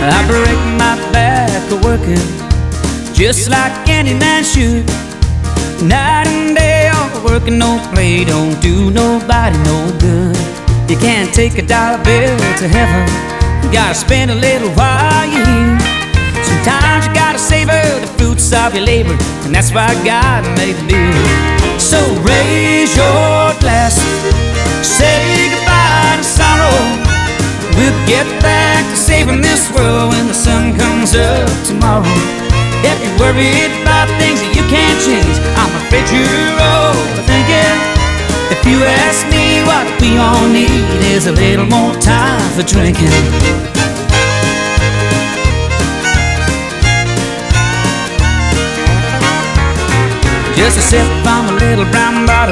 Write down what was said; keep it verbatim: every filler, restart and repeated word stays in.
I break my back working just like any man should. Night and day, all working, no play, don't do nobody no good. You can't take a dollar bill to heaven, you gotta spend a little while you're here. Sometimes you gotta savor the fruits of your labor, and that's why God made the deal. So raise your glass, say goodbye to sorrow. We'll get back to saving this world when the sun comes up tomorrow. If you're worried about things that you can't change, I'm afraid you're overthinking. If you ask me, what we all need is a little more time for drinking. Just a sip from a little brown bottle.